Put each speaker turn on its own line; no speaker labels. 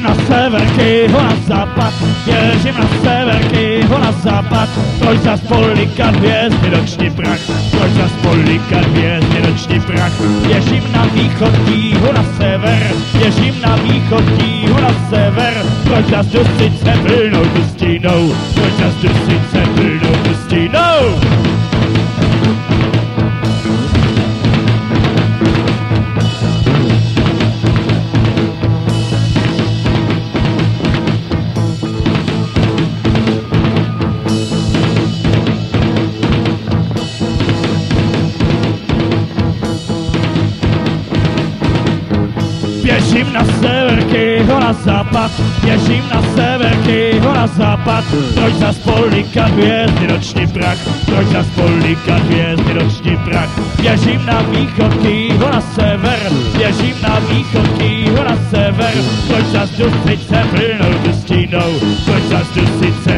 na sever, Kyho na západ, běžím na sever, Kyho na západ, pojď zas polikat hvězdy noční prach, pojď zas polikat hvězdy noční prach, běžím na východ, Kyho na sever, běžím na východ, Kyho na sever, pojď zas dusit se plnou pustinou, pojď zas dusit se plnou pustinou. Běžím na sever, Kyho na západ, běžím na sever, Kyho na západ, pojď zas polikat hvězdy noční prach, pojď zas polikat hvězdy noční prach, běžím na východ, Kyho na sever, běžím na východ, Kyho na sever, pojď zas dusit se plnou pustinou, pojď zas dusit se